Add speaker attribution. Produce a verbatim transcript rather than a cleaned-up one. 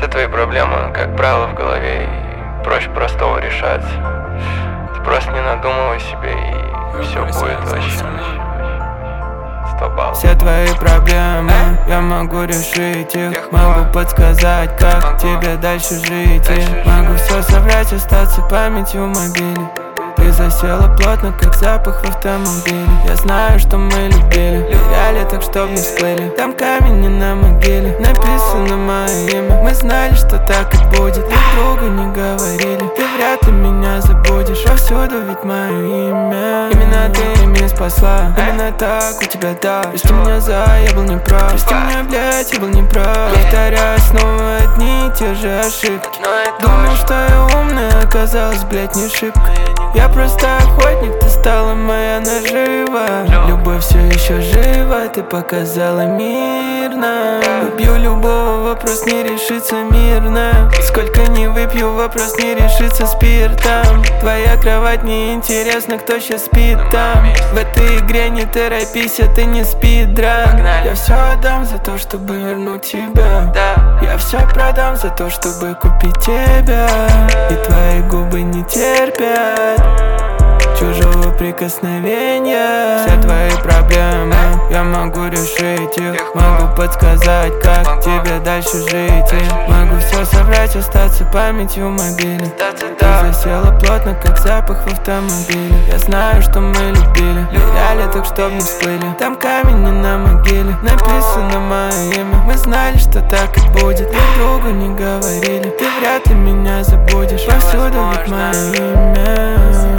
Speaker 1: твои проблемы, как правило, в голове, и проще простого решать. Ты просто не надумывай себе, и все будет вообще сто баллов.
Speaker 2: Все твои проблемы, я могу решить их. Могу подсказать, как тебе дальше жить. И могу все соврать, остаться памятью в мобиле. Ты засела плотно, как запах в автомобиле. Я знаю, что мы любили, теряли так, чтоб не всплыли. Там камень не на могиле, написано мое имя. Мы знали, что так и будет, друг другу не говорили. Ты вряд ли меня забудешь, повсюду ведь мое имя. Именно ты меня спасла, именно так у тебя да. Прости меня за, я был неправ. Прости меня, блядь, я был неправ. Повторяю снова одни и те же ошибки. Думал, что я умный, оказалось, блядь, не шибко. Я просто охотник, ты стала моя нажива. Любовь все еще жива, ты показала мирно. Убью любого, вопрос не решится мирно. Сколько не выпью, вопрос не решится спиртом. Твоя кровать, не интересно, кто сейчас спит там. В этой игре не торопись, это не спидран. Я все отдам за то, чтобы вернуть тебя. Я все продам за то, чтобы купить тебя. И твои губы не терпят чужого прикосновения. Все твои проблемы, я могу решить их. Могу подсказать, как тебе дальше жить. И могу все соврать, остаться памятью в мобиле. Ты засела плотно, как запах в автомобиле. Я знаю, что мы любили, теряли так, чтоб не всплыли. Там камень не на могиле, написано мое имя. Мы знали, что так и будет, друг другу не говорили. Ты вряд ли меня забудешь, повсюду ведь мое имя.